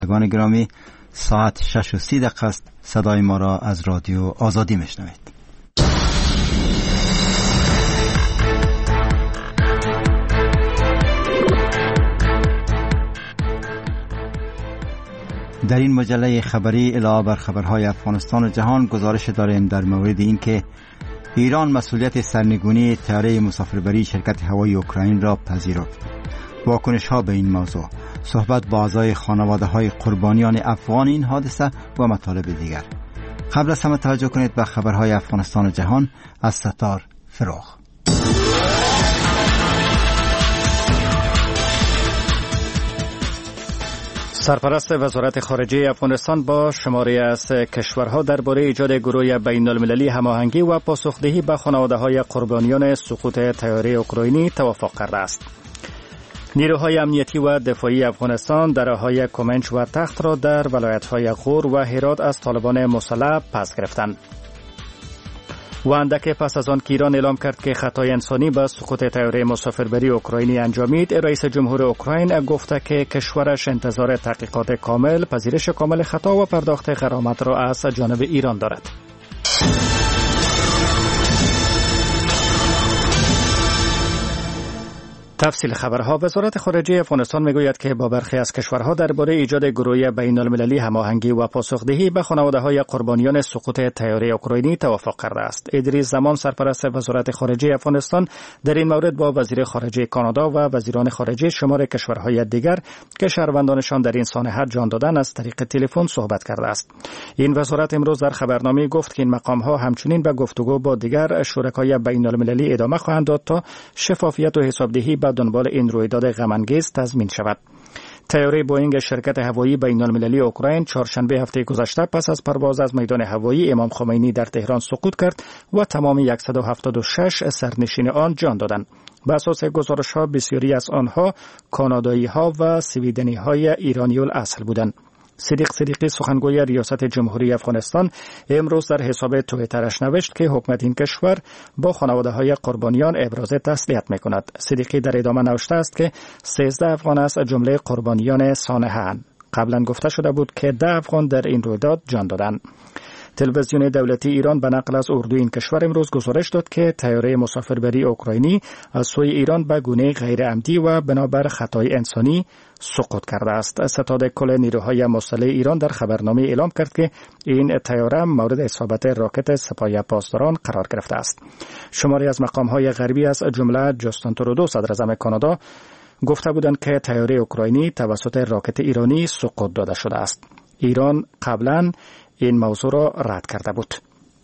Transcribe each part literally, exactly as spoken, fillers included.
شنوندگان گرامی، ساعت شش و سی دقیقه است. صدای ما را از رادیو آزادی میشنوید. در این مجله خبری علاوه بر خبرهای افغانستان و جهان گزارش داریم در مورد اینکه ایران مسئولیت سرنگونی طیاره مسافربری شرکت هوایی اوکراین را پذیرفت. واکنش ها به این موضوع، صحبت با اعضای خانواده های قربانیان افغان این حادثه و مطالب دیگر. قبل از همه توجه کنید به خبرهای افغانستان و جهان از ستار فروغ. سرپرست وزارت خارجه افغانستان با شماری از کشورها درباره ایجاد گروه بین المللی هماهنگی و پاسخدهی به خانواده‌های قربانیان سقوط طیاره اوکراینی توافق کرده است. نیروهای امنیتی و دفاعی افغانستان دره‌های کمنچ و تخت را در ولایت‌های غور و هرات از طالبان مسلح پس گرفتند. و اندک پس از آن که ایران اعلام کرد که خطای انسانی به سقوط طیاره مسافربری اوکراینی انجامید، رئیس جمهور اوکراین گفته که کشورش انتظار تحقیقات کامل، پذیرش کامل خطا و پرداخت غرامت را از جانب ایران دارد. تفصیل خبرها. وزارت خارجه افغانستان میگوید که با برخی از کشورها درباره ایجاد گروه بین المللی هماهنگی و پاسخدهی به خانواده‌های قربانیان سقوط طیاره اوکراینی توافق کرده است. ادریس زمان، سرپرست وزارت خارجه افغانستان، در این مورد با وزیر خارجه کانادا و وزیران خارجه شمار کشورهای دیگر که شهروندانشان در این سانحه جان دادند از طریق تلفن صحبت کرده است. این وزارت امروز در خبرنامه گفت که این مقام‌ها همچنین به گفتگو با دیگر شرکای بین المللی ادامه خواهند داد تا شفافیت و حسابدهی به دنبال این رویداد غم‌انگیز تضمین شود. طیاره بوئینگ شرکت هوایی بین المللی اوکراین چهارشنبه هفته گذشته پس از پرواز از میدان هوایی امام خمینی در تهران سقوط کرد و تمام صد و هفتاد و شش سرنشین آن جان دادند. بر اساس گزارش‌ها بسیاری از آنها کانادایی‌ها و سویدنی‌های ایرانی الاصل بودند. صدیق صدیقی، سخنگوی ریاست جمهوری افغانستان، امروز در حساب توییترش نوشت که حکومت این کشور با خانواده‌های قربانیان ابراز تسلیت می‌کند. صدیقی در ادامه نوشته است که سیزده افغان از جمله قربانیان سانحه‌اند. قبلا گفته شده بود که ده افغان در این رویداد جان دادند. تلویزیون دولتی ایران به نقل از اردو این کشور امروز گزارش داد که طیاره مسافربری اوکراینی از سوی ایران به گونه غیر عمدی و بنابر خطای انسانی سقوط کرده است. ستاد کل نیروهای مسلح ایران در خبرنامه اعلام کرد که این طیاره مورد اصابت راکت سپاه پاسداران قرار گرفته است. شماری از مقام‌های غربی از جمله جاستن ترودو، صدراعظم کانادا، گفته بودند که طیاره اوکراینی توسط راکت ایرانی سقوط داده شده است. ایران قبلا این موضوع را رد کرده بود.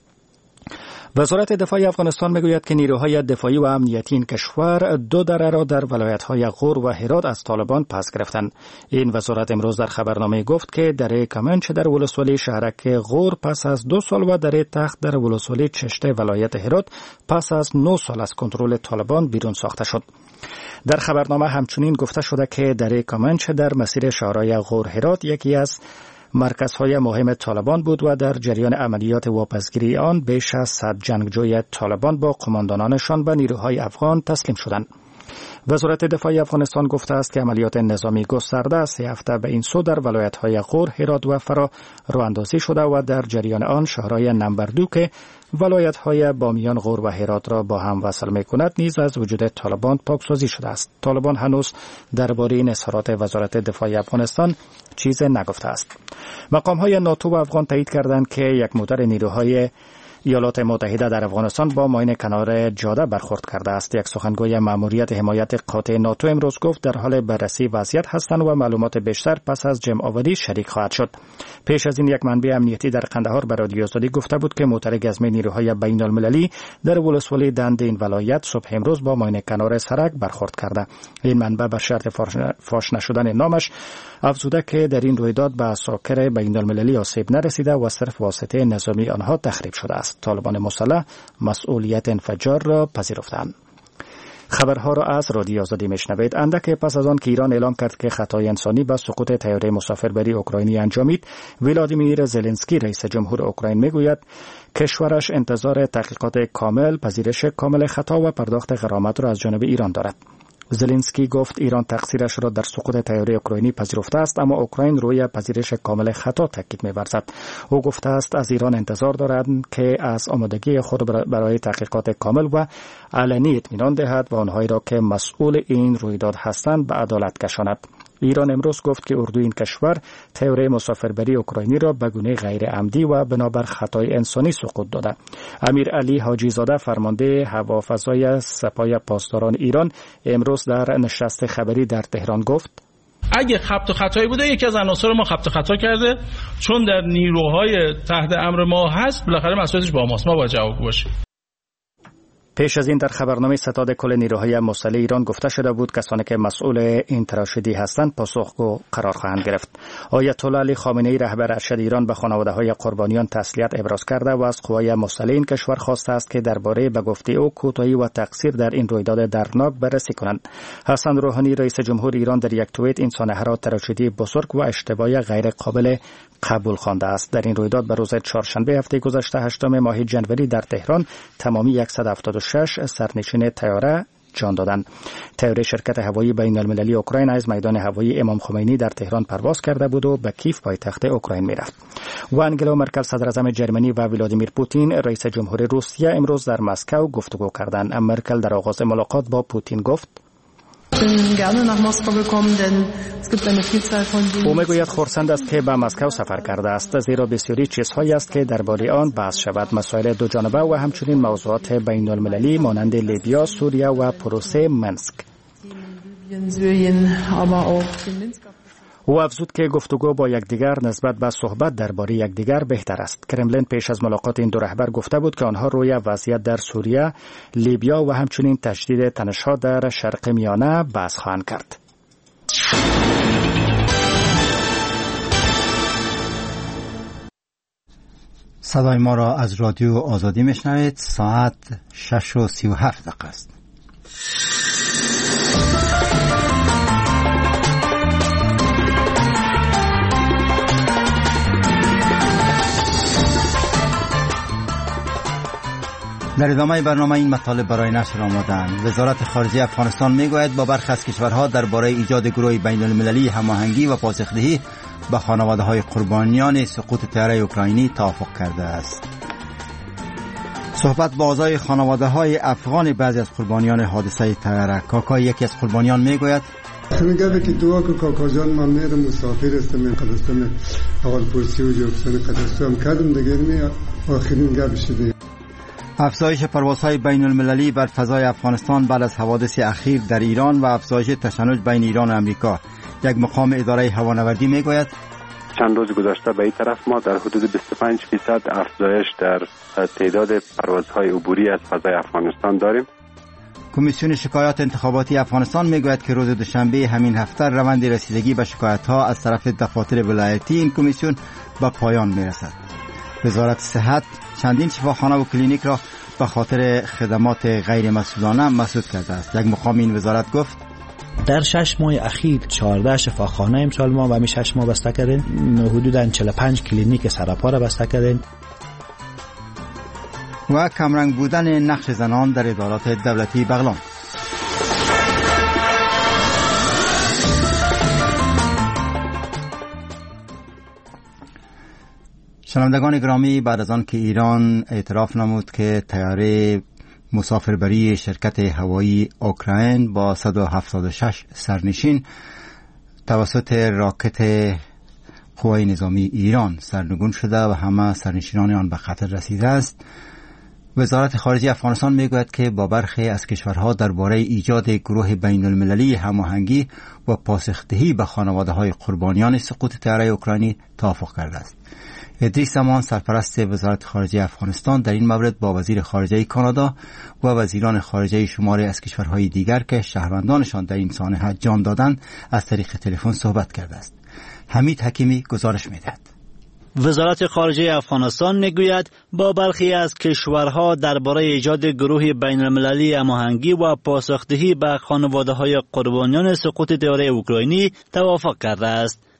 وزارت دفاع افغانستان میگوید که نیروهای دفاعی و امنیتی این کشور دو دره را در ولایت‌های غور و هرات از طالبان پس گرفتند. این وزارت امروز در خبرنامه گفت که دره کمنچ در ولسوالی شهرک غور پس از دو سال و دره تخت در ولسوالی چشته ولایت هرات پس از نه سال از کنترل طالبان بیرون ساخته شد. در خبرنامه همچنین گفته شده که دره کمنچ در مسیر شهرهای غور هرات یکی از مرکزهای مهم طالبان بود و در جریان عملیات واپسگیری آن بیش از صد جنگجوی طالبان با قماندانانشان به نیروهای افغان تسلیم شدند. وزارت دفاع افغانستان گفته است که عملیات نظامی گسترده سه هفته به این سو در ولایت‌های غور، هرات و فرا راه اندازی شده و در جریان آن شهرهای نمبردو که ولایت‌های بامیان، غور و هرات را با هم وصل می‌کند نیز از وجود طالبان پاکسازی شده است. طالبان هنوز درباره این اظهارات وزارت دفاع افغانستان چیز نگفته است. مقام‌های ناتو و افغان تایید کردند که یک موتر نیروهای ایالات متحده در افغانستان با ماین کنار جاده برخورد کرده است. یک سخنگوی ماموریت حمایت قاطع ناتو امروز گفت در حال بررسی وضعیت هستند و معلومات بیشتر پس از جمع آوری شریک خواهد شد. پیش از این یک منبع امنیتی در قندهار به رادیو آزادی گفته بود که موتر گزمه نیروهای بین المللی در ولسوالی دند این ولایت صبح امروز با ماین کنار سرک برخورد کرده. این منبع بر شرط فاش نشدن نامش افزوده که در این رویداد به عساکر بین المللی آسیب نرسیده و صرف واسطه نظامی آنها تخریب شده است. طالبان مسلح مسئولیت انفجار را پذیرفتند. خبرها را از رادیو آزادی میشنوید. اندک پس از آن که ایران اعلام کرد که خطای انسانی به سقوط طیاره مسافربری اوکراینی انجامید، ولادیمیر زلنسکی رئیس جمهور اوکراین میگوید کشورش انتظار تحقیقات کامل، پذیرش کامل خطا و پرداخت غرامت را از جانب ایران دارد. زلنسکی گفت ایران تقصیرش را در سقوط طیاره اوکراینی پذیرفته است، اما اوکراین روی پذیرش کامل خطا تاکید می‌ورزد. او گفته است از ایران انتظار دارد که از آمادگی خود برای تحقیقات کامل و علنی اطمینان دهد و آنهایی را که مسئول این رویداد هستند به عدالت کشاند. ایران امروز گفت که اردوی این کشور طیاره مسافربری اوکراینی را به گونه غیر عمدی و بنابر خطای انسانی سقوط داده. امیر علی حاجی زاده فرمانده هوافضای سپاه پاسداران ایران امروز در نشست خبری در تهران گفت اگه خبط و خطایی بوده یکی از عناصر ما خبط و خطا کرده، چون در نیروهای تحت امر ما هست، بالاخره مسئولیتش با ماست، ما باید جواب باشیم. پیش از این در خبرنامه ستاد کل نیروهای مسلح ایران گفته شده بود کسانی که مسئول این تراشیدی هستند پاسخگو قرار خواهند گرفت. آیت الله علی خامنه‌ای رهبر ارشد ایران به خانواده‌های قربانیان تسلیت ابراز کرده و از قوای مسلح این کشور خواسته است که درباره به گفته او کوتاهی و تقصیر در این رویداد دردناک بررسی کنند. حسن روحانی رئیس جمهور ایران در یک توییت این سانحه را تراشیدی بزرگ و اشتباه غیر قابل قبول خوانده است. در این رویداد به روز چهارشنبه هفته گذشته هشتم ماه جنوری در تهران تمامی صد و هفتاد و شش سرنشین طیاره جان دادند. طیاره شرکت هوایی بین المللی اوکراین از میدان هوایی امام خمینی در تهران پرواز کرده بود و به کیف پایتخت اوکراین میرفت. و انگلا مرکل صدر اعظم جرمنی و ولادیمیر پوتین رئیس جمهور روسیه امروز در مسکو گفتگو کردند. مرکل در آغاز ملاقات با پوتین گفت او میگوید خرسند است که به مسکو سفر کرده است، زیرا بسیاری چیزهایی است که درباره آن بحث شود، مسائل دو جانبه و همچنین موضوعات بین المللی مانند لیبیا، سوریه و پروسه منسک. او افزود که گفتگو با یکدیگر نسبت به صحبت درباره یکدیگر بهتر است. کرملین پیش از ملاقات این دو رهبر گفته بود که آنها روی وضعیت در سوریه، لیبیا و همچنین تجدید تنش‌ها در شرق میانه بحث خواهند کرد. صدای ما را از رادیو آزادی میشنوید. ساعت شش و سی و هفت دقیقه است. در ادامه برنامه این مطالب برای نشر آمدند. وزارت خارجه افغانستان میگوید با برخی از کشورها درباره ایجاد گروه بین المللی هماهنگی و پاسخدهی به خانواده‌های قربانیان سقوط طیاره اوکراینی توافق کرده است. صحبت با اعضای خانواده‌های افغان بعضی از قربانیان حادثه طیاره. کاکا یکی از قربانیان میگوید میگه که دعا که کاکا جان من میرم مسافر هستم من قدرستان اول پرسی و جوکسان قدرستان کردم دیگه می آخرین گپ شده. افزایش پروازهای بین المللی بر فضای افغانستان بعد از حوادث اخیر در ایران و افزایش تشنج بین ایران و امریکا. یک مقام اداره هوانوردی میگوید چند روز گذشته به این طرف ما در حدود بیست و پنج درصد افزایش در تعداد پروازهای عبوری از فضای افغانستان داریم. کمیسیون شکایات انتخاباتی افغانستان میگوید که روز دوشنبه همین هفته روند رسیدگی به شکایت‌ها از طرف دفاتر ولایتی این کمیسیون به پایان میرسد. وزارت صحت چندین شفاخانه و کلینیک را به خاطر خدمات غیر مسئولانه مسدود کرده است. یک مقام این وزارت گفت در شش ماه اخیر چهارده شفاخانه امسال ما و همین شش ماه بسته کردیم، حدوداً چهل و پنج کلینیک سراپا را بسته کردیم. و کمرنگ بودن نقش زنان در ادارات دولتی بغلان. شنوندگان گرامی، بعد از آن که ایران اعتراف نمود که طیاره مسافربری شرکت هوایی اوکراین با صد و هفتاد و شش سرنشین توسط راکت قوای نظامی ایران سرنگون شده و همه سرنشینان آن به خطر رسیده است، وزارت خارجه افغانستان میگوید که با برخی از کشورها درباره ایجاد گروه بین المللی هماهنگی و پاسخدهی به خانواده‌های قربانیان سقوط طیاره اوکراینی توافق کرده است. ادریس زمان سرپرست وزارت خارجه افغانستان در این مورد با وزیر خارجه کانادا و وزیران خارجه شماری از کشورهای دیگر که شهروندانشان در این سانحه جان دادند از طریق تلفن صحبت کرده است. حمید حکیمی گزارش می‌دهد. وزارت خارجه افغانستان میگوید با برخی از کشورها درباره ایجاد گروه بین المللی هماهنگی و پاسخدهی به خانواده‌های قربانیان سقوط طیاره اوکراینی توافق کرده است.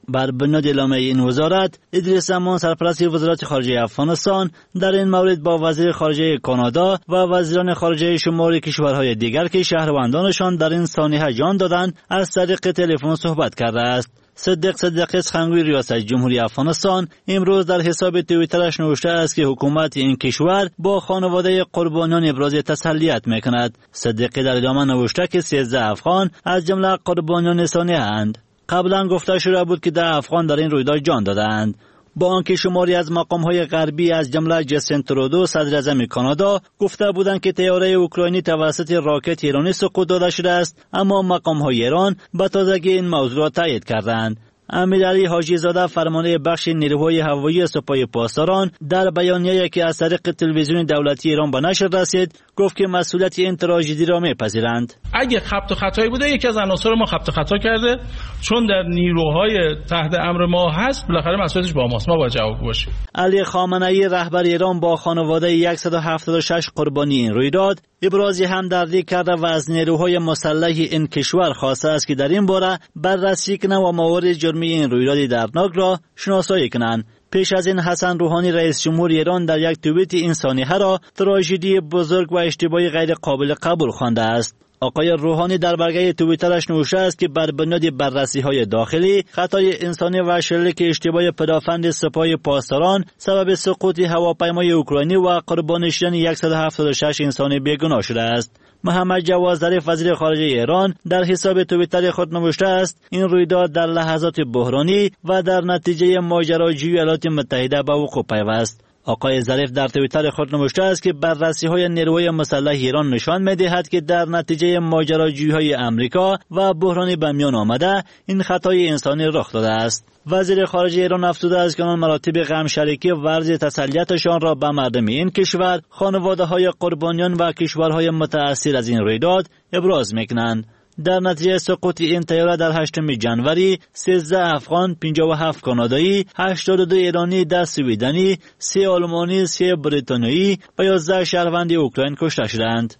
بر بنیاد اعلامیه این وزارت، ادریس امان سرپرست وزارت خارجه افغانستان در این مورد با وزیر خارجه کانادا و وزیران خارجه شمال کشورهای دیگر که شهروندانشان در این سانحه جان دادند از طریق تلفن صحبت کرده است. صدیق صدیقی سخنگوی ریاست جمهوری افغانستان امروز در حساب توییترش نوشته است که حکومت این کشور با خانواده قربانیان ابراز تسلیت میکند. صدیقی در ادامه نوشته که سیزده افغان از جمله قربانیان سانحه اند. قبلا گفته شده بود که ده افغان در این رویداد جان دادند. با آنکه شماری از مقام‌های غربی از جمله جاستین ترودو صدر اعظم کانادا گفته بودند که طیاره اوکراینی توسط راکت ایرانی سقوط داده شده است، اما مقام‌های ایران به تازگی این موضوع را تایید کردند. امیرعلی حاجی زاده فرمانده بخش نیروهای هوایی سپاه پاسداران در بیانیه‌ای که از طریق تلویزیون دولتی ایران به نشر رسید گفت که مسئولیت این تراژدی را می‌پذیرند. اگه خبط و خطایی بوده یکی از عناصر ما خبط و خطا کرده، چون در نیروهای تحت امر ما هست، بالاخره مسئولیتش با ماست، ما باید جواب باشیم. علی خامنه‌ای رهبر ایران با خانواده صد و هفتاد و شش قربانی این رویداد ابراز همدردی کرده و از نیروهای مسلح این کشور خواسته است که در این باره بررسی کنند و موارد جرمی این رویداد دردناک را شناسایی کنند. پیش از این حسن روحانی رئیس جمهور ایران در یک توییت این سانحه را تراژدی بزرگ و اشتباهی غیر قابل قبول خوانده است. آقای روحانی در برگه توییترش نوشته است که بر بنیاد بررسی‌های داخلی خطای انسانی و شلیک اشتباه پدافند سپاه پاسداران سبب سقوط هواپیمای اوکراینی و قربانی شدن صد و هفتاد و شش انسان بیگناه شده است. محمد جواد ظریف وزیر خارجه ایران در حساب توییتر خود نوشته است این رویداد در لحظات بحرانی و در نتیجه ماجراجویی ایالات متحده به وقوع پیوست. آقای ظریف در توییتر خود نوشته است که بررسی‌های نیروهای مسلح ایران نشان می‌دهد که در نتیجه ماجراجویی‌های امریکا و بحرانی به میان آمده این خطای انسانی رخ داده است. وزیر خارجه ایران افزوده است که آن مراتب غم شریکی ورز تسلیتشان را به مردم این کشور، خانواده‌های قربانیان و کشورهای متأثر از این رویداد ابراز می‌کنند. در نتیجه سقوط این طیاره در هشتم ژانویه سیزده افغان، پنجاه و هفت کانادایی، هشتاد و دو ایرانی، ده سویدنی، سه آلمانی، سه بریتانیایی و یازده شهروند اوکراین کشته شدند.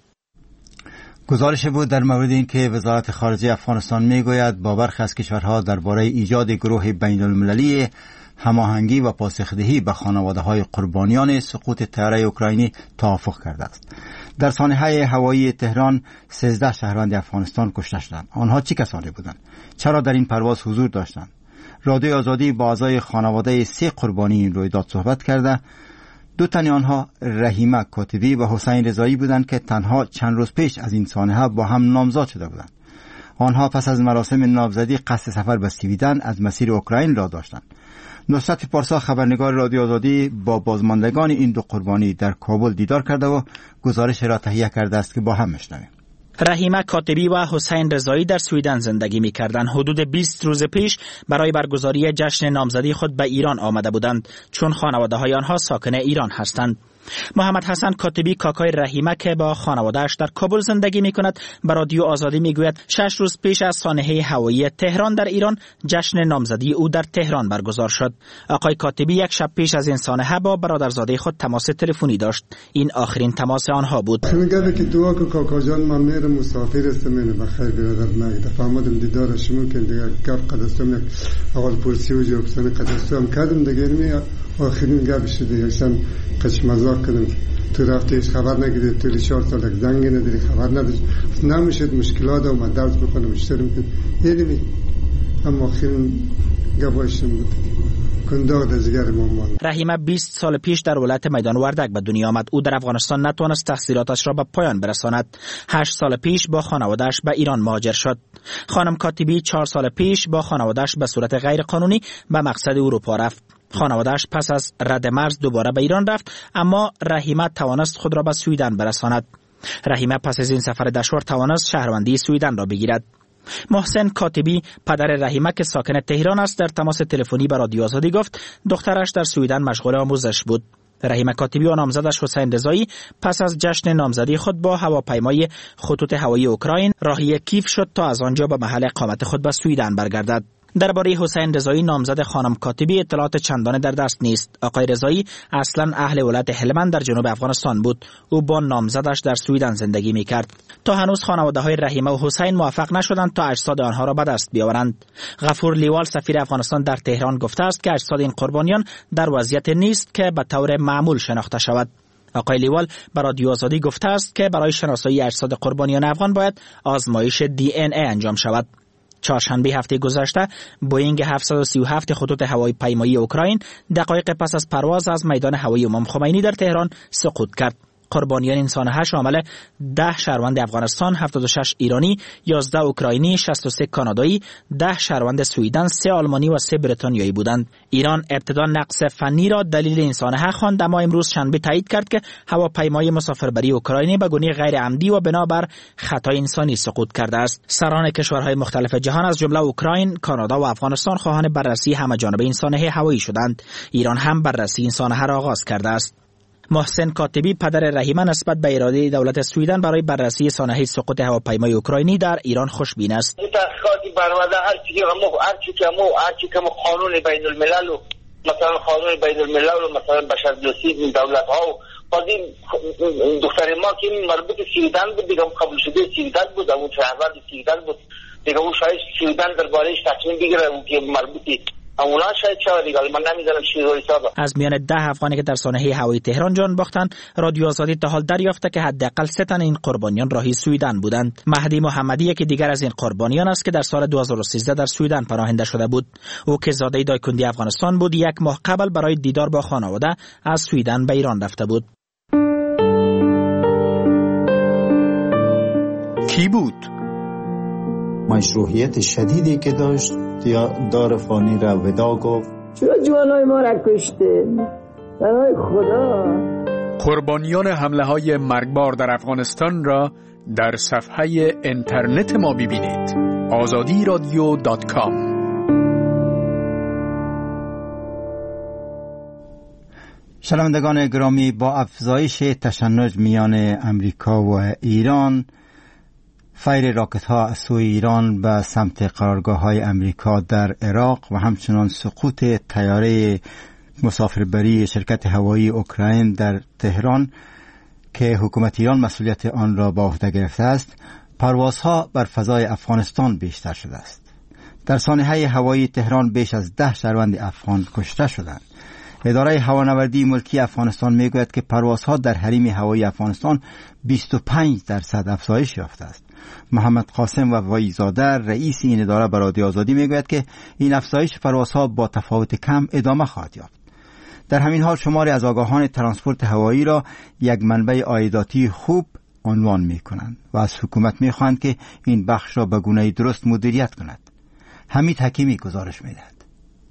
گزارش بود در مورد اینکه وزارت خارجه افغانستان میگوید با برخی از کشورها درباره ایجاد گروه بین المللی هماهنگی و پاسخدهی به خانواده‌های قربانیان سقوط طیاره اوکراینی توافق کرده است. در سانحه هوایی تهران سیزده شهروند افغانستان کشته شدند. آنها چه کسانی بودند؟ چرا در این پرواز حضور داشتند؟ رادیو آزادی با اعضای خانواده سه قربانی این رویداد صحبت کرده. دو تن آنها رحیمه کاتبی و حسین رضایی بودند که تنها چند روز پیش از این سانحه با هم نامزد شده بودند. آنها پس از مراسم نامزدی قصد سفر به سویدن از مسیر اوکراین را داشتند. نصرت پارسا خبرنگار رادیو آزادی با بازماندگان این دو قربانی در کابل دیدار کرده و گزارش را تهیه کرده است که با هم میشنویم. رحیمه کاتبی و حسین رضایی در سویدن زندگی می‌کردند. حدود بیست روز پیش برای برگزاری جشن نامزدی خود به ایران آمده بودند چون خانواده‌های آنها ساکن ایران هستند. محمد حسن کاتبی کاکای رحیمه که با خانواده‌اش در کابل زندگی می‌کند به رادیو آزادی می‌گوید شش روز پیش از سانحه هوایی تهران در ایران جشن نامزدی او در تهران برگزار شد. آقای کاتبی یک شب پیش از این سانحه با برادرزاده خود تماس تلفنی داشت. این آخرین تماس آنها بود. میگه که دعا کو کاکا جان من میرم مسافر هستم من بخیر برادر نگید فهمیدم دیدار شما که دیگه گپ قدستم اول پرسی و جواب سن قدستم کردم دیگه می آخرین گپ شده یکسان قش مزاق کردم تو رفتیش خبر نگیرید تو چهار سال زنگ نداری خبر نداشت نمیشد مشکلات و من درس بخونم اشترم کنم یعنی اما آخرین گپاشم بود. رحیمه بیست سال پیش در ولایت میدان وردک به دنیا آمد. او در افغانستان نتوانست تحصیلاتش را به پایان برساند. هشت سال پیش با خانواده‌اش به ایران مهاجر شد. خانم کاتبی چهار سال پیش با خانواده‌اش به صورت غیر قانونی به مقصد اروپا رفت. خانواده‌اش پس از رد مرز دوباره به ایران رفت، اما رحیمه توانست خود را به سویدن برساند. رحیمه پس از این سفر دشوار توانست شهروندی سویدن را بگیرد. محسن کاتبی پدر رحیمه که ساکن تهران است در تماس تلفنی با رادیو آزادی گفت دخترش در سویدن مشغول آموزش بود. رحیمه کاتبی و نامزدش حسین رضایی پس از جشن نامزدی خود با هواپیمای خطوط هوایی اوکراین راهی کیف شد تا از آنجا به محل اقامت خود به سویدن برگردد. درباره حسین رضایی نامزد خانم کاتبی اطلاعات چندانه در دست نیست. آقای رضایی اصلا اهل ولایت هلمند در جنوب افغانستان بود. او با نامزدش در سویدن زندگی می‌کرد. تا هنوز خانواده‌های رحیمه و حسین موفق نشدند تا اجساد آنها را به دست بیاورند. غفور لیوال سفیر افغانستان در تهران گفته است که اجساد این قربانیان در وضعیت نیست که به طور معمول شناخته شود. آقای لیوال به رادیو آزادی گفته است که برای شناسایی اجساد قربانیان افغان باید آزمایش دی ان ای انجام شود. چهارشنبه هفته گذشته بوئینگ هفتصد و سی و هفت خطوط هوایی پیمایی اوکراین دقایق پس از پرواز از میدان هوایی امام خمینی در تهران سقوط کرد. قربانیان این سانحه شامل ده شهروند افغانستان، هفتاد و شش ایرانی، یازده اوکراینی، شصت و سه کانادایی، ده شهروند سوئیدن، سه آلمانی و سه بریتانیایی بودند. ایران ابتدا نقص فنی را دلیل این سانحه خواند، اما امروز شنبه تایید کرد که هواپیمای مسافربری اوکراینی به گونه غیر عمدی و بنابر خطای انسانی سقوط کرده است. سران کشورهای مختلف جهان از جمله اوکراین، کانادا و افغانستان خواهان بررسی همه‌جانبه این سانحه هوایی شدند. ایران هم بررسی این سانحه را آغاز کرده است. محسن کاتبی پدر رحیمه نسبت به اراده دولت سویدن برای بررسی سانحه سقوط هواپیمای اوکراینی در ایران خوشبین است. این تحقیقاتی برآورده هر چیزی که هر چیزی که هر چیزی که قانون بین الملل و مثلا قانون بین الملل و مثلا بشردوستی این دولت ها و بازی دختر ما که مربوط سویدن بود دیگه قبول شده سویدن بود اون شهروند سویدن بود دیگه اون شاید سویدن درباره‌اش تصمیم بگیره که مربوطی اونا شاید چه دیگه من نمیدونم چی رو حساب. از میان ده افغانی که در سانحه هوایی تهران جان باختند، رادیو آزادی تا حال دریافته که حداقل سه تن این قربانیان راهی سویدن بودند. مهدی محمدی یکی دیگر از این قربانیان است که در سال دو هزار و سیزده در سویدن پناهنده شده بود. او که زاده دایکندی افغانستان بود، یک ماه قبل برای دیدار با خانواده از سویدن به ایران رفته بود. کی بود؟ مشروعیت شدیدی که داشت دار فانی را ودا گفت. چرا جوانای ما را کشته؟ برای خدا. قربانیان حمله های مرگبار در افغانستان را در صفحه اینترنت ما ببینید. آزادی رادیو دات کام. شنوندگان گرامی، با افزایش تشنج میان امریکا و ایران، فیر راکت ها از سوی ایران به سمت قرارگاه های امریکا در عراق و همچنان سقوط طیاره مسافربری شرکت هوایی اوکراین در تهران که حکومت ایران مسئولیت آن را به عهده گرفته است، پروازها بر فضای افغانستان بیشتر شده است. در سانحه هوایی تهران بیش از ده شهروند افغان کشته شدند. اداره هوانوردی ملکی افغانستان میگوید که پروازها در حریم هوایی افغانستان بیست و پنج درصد افزایش یافته است. محمد قاسم وفایزاده رئیس این اداره به رادیو آزادی میگوید که این افزایش پروازها با تفاوت کم ادامه خواهد یافت. در همین حال شماری از آگاهان ترانسپورت هوایی را یک منبع عایداتی خوب عنوان میکنند و از حکومت میخواهند که این بخش را به گونه درست مدیریت کند. حمید حکیمی گزارش میدهد.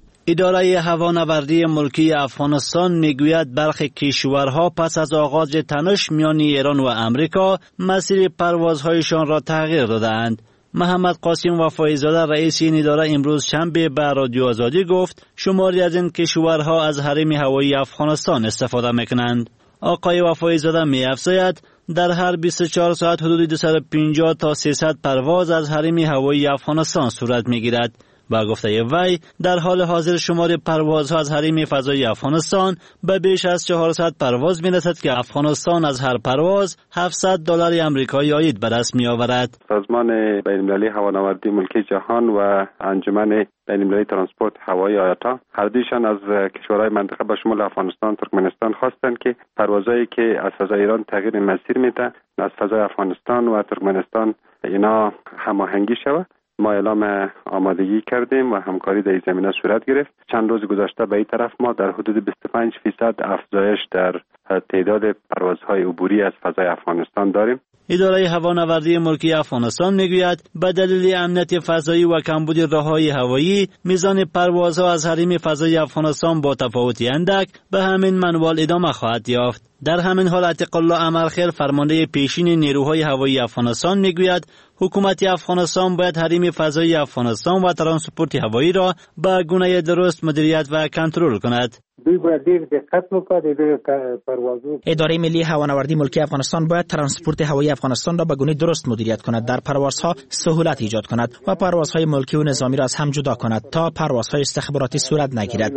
اداره هوانوردی ملکی افغانستان میگوید برخی کشورها پس از آغاز تنش میان ایران و امریکا مسیر پروازهایشان را تغییر دادند. محمد قاسم وفایزاده رئیس این اداره امروز شنبه به رادیو آزادی گفت شماری از این کشورها از حریم هوایی افغانستان استفاده میکنند. آقای وفایزاده می‌افزاید در هر بیست و چهار ساعت حدود دویست و پنجاه تا سیصد پرواز از حریم هوایی افغانستان صورت میگیرد. با گفته وی در حال حاضر شمار پروازها از حریم فضایی افغانستان به بیش از چهارصد پرواز می‌رسد که افغانستان از هر پرواز هفتصد دلار آمریکایی عاید به دست می‌آورد. سازمان بین‌المللی هوانوردی ملکی جهان و انجمن بین‌المللی ترانسپورت هوایی آیاتا هر دویشان از کشورهای منطقه به شمول افغانستان، ترکمنستان خواستند که پروازهایی که از فضای ایران تغییر مسیر میده از فضای افغانستان و ترکمنستان اینا هماهنگی شود. ما اعلام آمادگی کردیم و همکاری در این زمینه صورت گرفت. چند روز گذشته به این طرف ما در حدود بیست و پنج درصد افزایش در تعداد پروازهای عبوری از فضای افغانستان داریم. اداره هوانوردی ملکی افغانستان میگوید به دلیل امنیت فضایی و کمبود راههای هوایی میزان پروازها از حریم فضای افغانستان با تفاوتی اندک به همین منوال ادامه خواهد یافت. در همین حال عتیق الله امرخیل فرمانده پیشین نیروهای هوایی افغانستان میگوید حکومت افغانستان باید حریم فضایی افغانستان و ترانسپورت هوایی را به گونه درست مدیریت و کنترل کند. دوی باید دیر دقت وکړي د پروازو. اداره ملی هوانوردی ملکی افغانستان باید ترانسپورت هوایی افغانستان را به گونه درست مدیریت کند، در پروازها سهولت ایجاد کند و پروازهای ملکی و نظامی را از هم جدا کند تا پروازهای استخباراتی صورت نگیرد.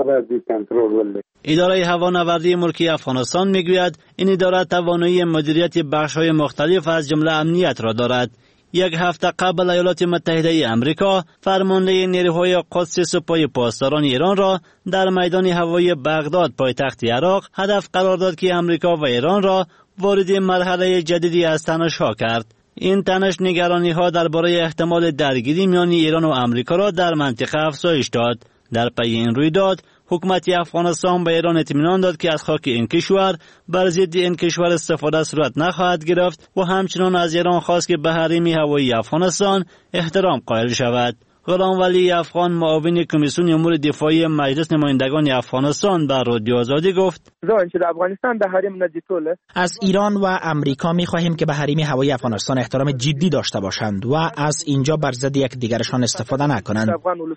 اداره هوانوردی ملکی افغانستان میگوید این اداره توانایی مدیریت بخش‌های مختلف از جمله امنیت را دارد. یک هفته قبل ایالات متحده آمریکا فرمانده نیروهای قدس سپاه پاسداران ایران را در میدان هوایی بغداد پایتخت عراق هدف قرار داد که آمریکا و ایران را وارد مرحله جدیدی از تنش‌ها کرد. این تنش نگرانی‌ها درباره احتمال درگیری میان ایران و آمریکا را در منطقه افزایش داد. در پی این رویداد حکومت افغانستان به ایران اطمینان داد که از خاک این کشور بر ضد این کشور استفاده صورت نخواهد گرفت و همچنان از ایران خواست که به حریم هوایی افغانستان احترام قائل شود. غلام ولی افغان معاون کمیسیون امور دفاعی مجلس نمایندگان افغانستان به رادیو آزادی گفت: از ایران و امریکا می‌خواهیم که به حریم هوایی افغانستان احترام جدی داشته باشند و از اینجا بر ضد یکدیگرشان استفاده نکنند.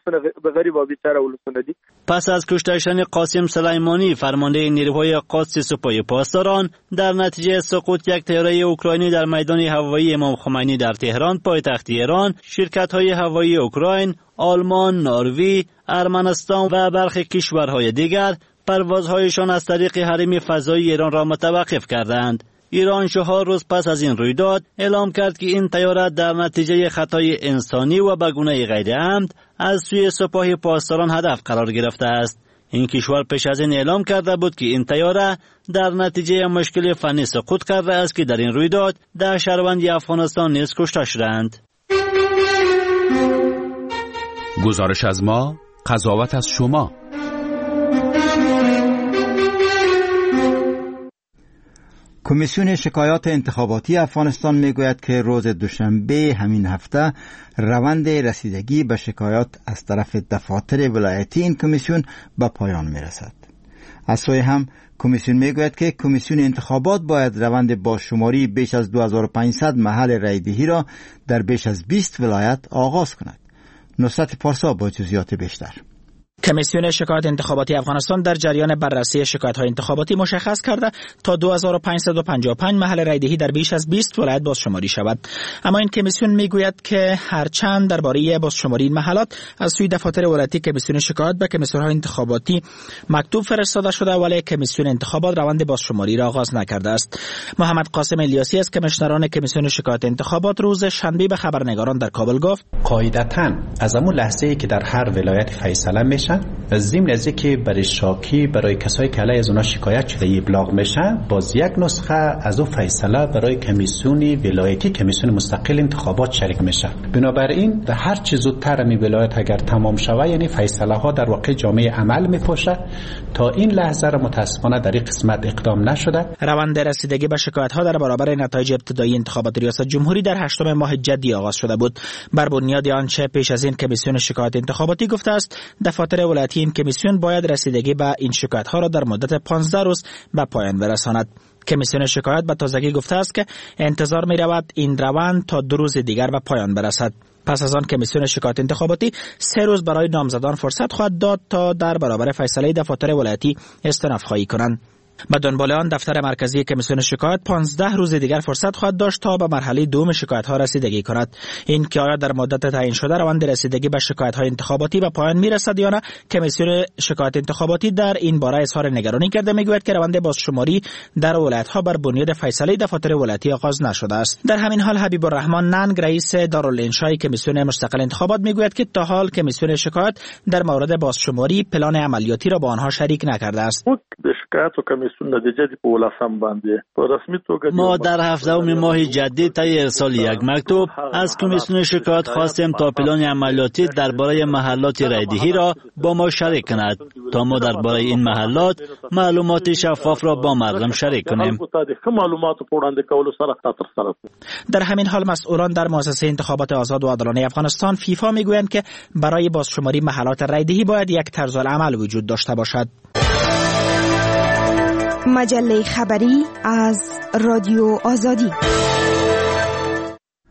پس از کشته شدن قاسم سلیمانی فرمانده نیروهای قدس سپاه پاسداران در نتیجه سقوط یک طیاره اوکراینی در میدان هوایی امام خمینی در تهران پایتخت ایران، شرکت‌های هوایی اوکراین، آلمان، نروژ، ارمنستان و برخی کشورهای دیگر پروازهایشان از طریق حریم فضایی ایران را متوقف کردند. ایران چهار روز پس از این رویداد اعلام کرد که این طیاره در نتیجه خطای انسانی و به گونه غیر عمد از سوی سپاه پاسداران هدف قرار گرفته است. این کشور پیش از این اعلام کرده بود که این طیاره در نتیجه مشکل فنی سقوط کرده است که در این رویداد ده شهروند افغانستان نیز کشته شدند. گزارش از ما، قضاوت از شما. کمیسیون شکایات انتخاباتی افغانستان میگوید که روز دوشنبه همین هفته روند رسیدگی به شکایات از طرف دفاتر ولایتی این کمیسیون به پایان میرسد. از سوی هم کمیسیون میگوید که کمیسیون انتخابات باید روند بازشماری بیش از دو هزار و پانصد محل رایدهی را در بیش از بیست ولایت آغاز کند. نصرت پارسا با جزئیات بیشتر. کمیسیون شکایات انتخاباتی افغانستان در جریان بررسی شکایت‌های انتخاباتی مشخص کرده تا دو هزار و پانصد و پنجاه و پنج محل رایدهی در بیش از بیست ولایت بازشماری شود. اما این کمیسیون میگوید که هرچند درباره بازشماری این محلات از سوی دفاتر ولایتی کمیسیون شکایات به کمیسیون‌های انتخاباتی مکتوب فرستاده شده، ولی کمیسیون انتخابات روند بازشماری را آغاز نکرده است. محمد قاسم الیاسی از کمیشنران کمیسیون شکایات انتخابات روز شنبه به خبرنگاران در کابل گفت: قاعدتاً از همون لحظه‌ای که در هر ولایت فیصله میشه، ضمن از اینکه برای شاکی برای کسایی که علیه از اونا شکایت شده ابلاغ میشه، باز یک نسخه از اون فیصله برای کمیسیون ولایتی، کمیسیون مستقل انتخابات شریک میشه. بنابراین در هر چه زودتر می ولایت اگر تمام شوه، یعنی فیصله ها در واقع جامعه عمل میپوشه. تا این لحظه را متاسفانه در این قسمت اقدام نشده. روند رسیدگی به شکایت ها در برابر نتایج ابتدایی انتخابات ریاست جمهوری در هشتم ماه جدی آغاز شده بود. بر بنیاد آنچه پیش از این کمیسیون شکایات انتخاباتی گفته است، دفاتر ولایتی این کمیسیون باید رسیدگی به این شکایت ها را در مدت پانزده روز به پایان برساند. کمیسیون شکایات به تازگی گفته است که انتظار می رود این روند تا دو روز دیگر به پایان برسد. پس از آن کمیسیون شکایات انتخاباتی سه روز برای نامزدان فرصت خواهد داد تا در برابر فیصله دفاتر ولایتی استئناف خواهی کنند. به دنبال آن دفتر مرکزی کمیسیون شکایات پانزده روز دیگر فرصت خواهد داشت تا به مرحله دوم شکایت ها رسیدگی کند. این که آیا در مدت تعیین شده روند رسیدگی به شکایت های انتخاباتی به پایان میرسد یا نه، کمیسیون شکایات انتخاباتی در این باره اظهار نگرانی کرده. میگوید که روند بازشماری در ولایت ها بر بنیاد فیصله دفاتر ولایتی آغاز نشده است. در همین حال حبیب الرحمن ننگ رئیس دارالانشای کمیسیون مستقل انتخابات میگوید که تا حال کمیسیون شکایات در مورد بازشماری پلان عملیاتی را با آنها شریک نکرده است. ما در هفتم ماه جدید طی ارسال یک مکتوب از کمیسیون شکایات خواستیم تا پلان عملیاتی درباره محلات رایدهی را با ما شریک کند تا ما درباره این محلات معلومات شفاف را با مردم شریک کنیم. در همین حال مسئولان در مؤسسه انتخابات آزاد و عادلانه افغانستان فیفا میگویند که برای بازشماری محلات رایدهی باید یک طرز العمل وجود داشته باشد. مجله خبری از رادیو آزادی.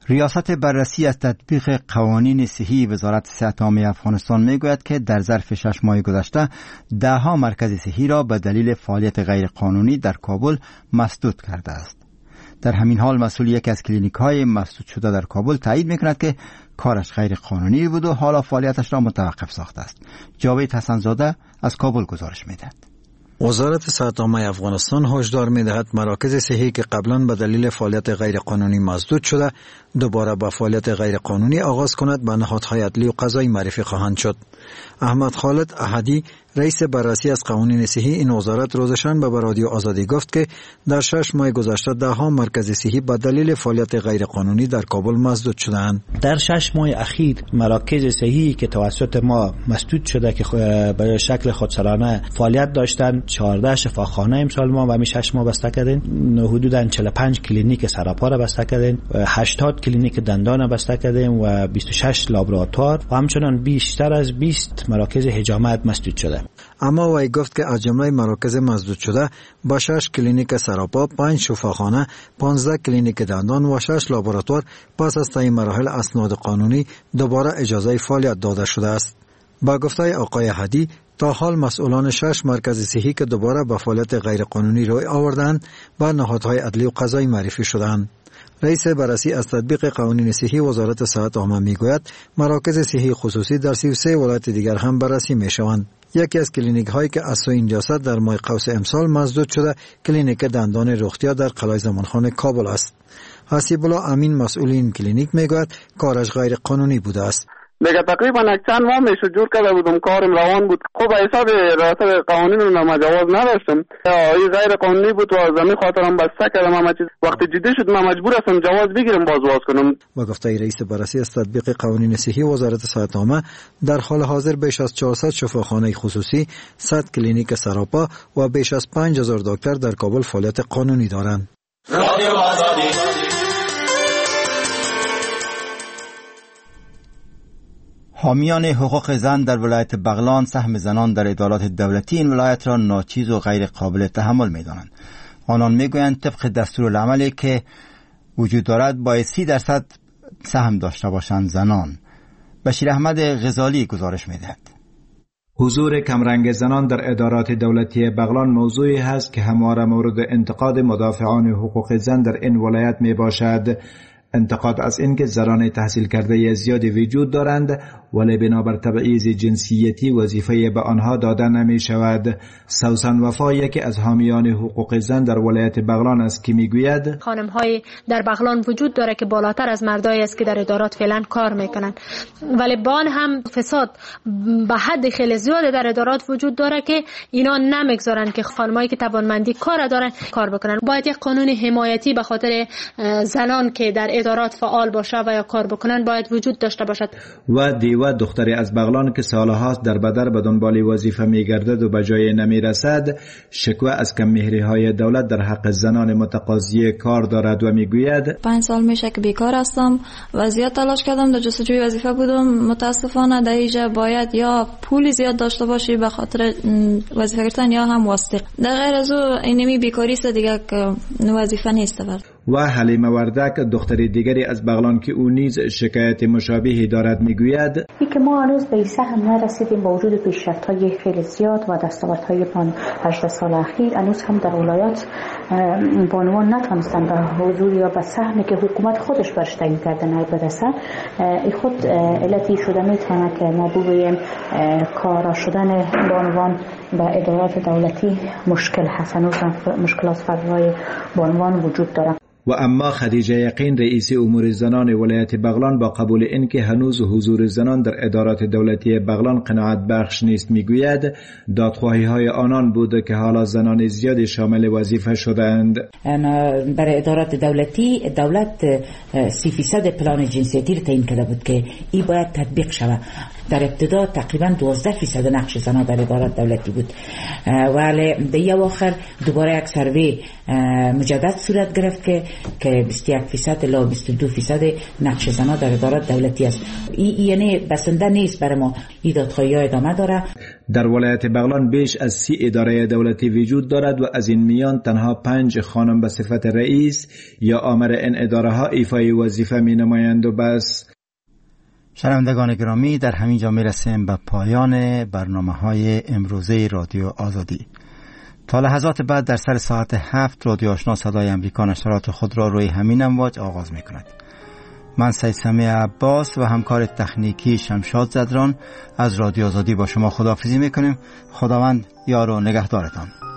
ریاست بررسی از تطبیق قوانین صحی وزارت صحت عامه افغانستان میگوید که در ظرف شش ماه گذشته ده ها مرکز صحی را به دلیل فعالیت غیر قانونی در کابل مسدود کرده است. در همین حال مسئول یکی از کلینیک های مسدود شده در کابل تایید میکند که کارش غیر قانونی بود و حالا فعالیتش را متوقف ساخته است. جاوید حسنزاده از کابل گزارش میدهد. وزارت صحت عامه افغانستان هشدار می‌دهد مراکز صحی که قبلا به دلیل فعالیت غیر قانونی مسدود شده دوباره با فعالیت غیر قانونی آغاز کند به نهادهای عدلی و قضایی معرفی خواهند شد. احمد خالد احدی رئیس بررسی از قوانین صحی این وزارت روز شنبه به رادیو آزادی گفت که در شش ماه گذشته ده ها مرکز صحی به دلیل فعالیت غیر قانونی در کابل مسدود شدند. در شش ماه اخیر مراکز صحی که توسط ما مسدود شده که به شکل خودسرانه فعالیت داشتند چهارده شفاخانه امسال ما و همین شش ماه بسته کردیم، حدوداً چهل و پنج کلینیک سراپا را بسته کردیم، هشتاد کلینیک دندان را بسته کردیم و بیست و شش لابراتوار و همچنان بیشتر از بیست مراکز حجامت مسدود شده. اما وی گفت که از جمله مراکز مسدود شده با شش کلینیک سراپا، پنج شفاخانه، پانزده کلینیک دندان و شش لابراتوار پس از طی مراحل اسناد قانونی دوباره اجازه فعالیت داده شده است. با گفته آقای هدی تا حال مسئولان شش مرکز صحی که دوباره به فعالیت غیر قانونی روی آوردند با نهادهای عدلی و قضایی معرفی شدند. رئیس بررسی از تطبیق قوانین صحی وزارت صحت عامه میگوید مراکز صحی خصوصی در سی و سه ولایت دیگر هم بررسی میشوند. یکی از کلینیک هایی که از سوی این ریاست در ماه قوس امسال مسدود شده کلینیک دندان رختیا در قلعه زمانخان کابل است. حسیب الله امین مسئول این کلینیک میگوید کارش غیر قانونی بوده است. دیگه تقریبا یک چند ماه میشه جور کرده بودم، کارم روان بود. خب حساب ریاست قوانین رو مجاز نداشتم، این غیر قانونی بود و از همین خاطرم بسته کردم. همه چیز وقتی جدی شد من مجبور هستم جواز بگیرم باز باز کنم. با گفته رئیس بررسی از تطبیق قوانین صحی وزارت صحت عامه در حال حاضر بیش از چهارصد شفاخانه خصوصی، صد کلینیک سراپا و بیش از پنج هزار دکتر در کابل فعالیت قانونی دارند. حامیان حقوق زن در ولایت بغلان سهم زنان در ادارات دولتی این ولایت را ناچیز و غیر قابل تحمل می‌دانند. آنان می‌گویند طبق دستورالعملی که وجود دارد باید سی درصد سهم داشته باشند زنان. بشیر احمد غزالی گزارش می‌دهد. حضور کمرنگ زنان در ادارات دولتی بغلان موضوعی هست که همواره مورد انتقاد مدافعان حقوق زن در این ولایت میباشد. انتقاد از اینکه زنان تحصیل کرده زیادی وجود دارند ولی بنابر تبعیض جنسیتی وظیفه به آنها داده نمی شود. سوسن وفا یکی از حامیان حقوق زن در ولایت بغلان است که میگوید خانم های در بغلان وجود داره که بالاتر از مردایی است که در ادارات فعلا کار میکنن، ولی با آن هم فساد به حد خیلی زیاد در ادارات وجود داره که اینا نمیگذارن که خانمایی که توانمندی کار دارن کار بکنن. باید یک قانون حمایتی به خاطر زنان که در ادارات فعال باشه و یا کار بکنن باید وجود داشته باشد. و دیوه دختری از بغلان که سالهاست در بدر به دنبال وظیفه میگردد و به جای نمیرسد، شکوه از کم مهری های دولت در حق زنان متقاضی کار دارد و میگوید پنج سال میشه که بیکار هستم و زیاد تلاش کردم، در جستجوی وظیفه بودم. متاسفانه در اینجا باید یا پول زیاد داشته باشی به خاطر وظیفه گرفتن یا هم واسطه. در غیر از او اینمی بیکاری است دیگه که وظیفه نیست. و حلیمه وردک دختری دیگری از بغلان که او نیز شکایت مشابهی دارد میگوید ای که ما هنوز به این سهم نرسیدیم با وجود پیشرفت‌های خیلی زیاد و دستاوردهای هجده سال اخیر. هنوز هم در ولایات بانوان نتونستن به حضور یا به سهمی که حکومت خودش برش تعیین کرده برسن. ای خود علتی شده میتونه که ما بگوییم کارا شدن بانوان به ادارات دولتی مشکل هست. هنوز مشکلات فراوان بانوان وجود داره. و اما خدیجه یقین رئیس امور زنان ولایت بغلان با قبول اینکه هنوز حضور زنان در ادارات دولتی بغلان قناعت بخش نیست میگوید دادخواهی های آنان بوده که حالا زنان زیادی شامل وظیفه شدند. برای ادارات دولتی دولت سی فیصد پلان جنسیتی رو تعیین کرده بود که این باید تطبیق شود. در ابتدا تقریبا دوازده فیصد نقش زنان در ادارات دولتی بود، ولی در یه آخر دوباره یک سروی مجدد صورت گرفت که که بیست و یک فیصد الی بیست و دو فیصد نقش زنان در ادارات دولتی است. این یعنی بسنده نیست برای ما، این دادخواهی ها ادامه داره. در ولایت بغلان بیش از سی اداره دولتی وجود دارد و از این میان تنها پنج خانم به صفت رئیس یا آمر این اداره ها ایفای وظیفه می نمایند و بس. شنوندگان گرامی، در همین جا می رسیم به پایان برنامه های امروزه رادیو آزادی. تا لحظات بعد در سر ساعت هفت رادیو آشنا صدای امریکا نشرات خود را روی همین امواج آغاز می کند. من سید سمیع عباس و همکار تکنیکی شمشاد زدران از رادیو آزادی با شما خداحافظی می کنیم. خداوند یار و نگهدارتان.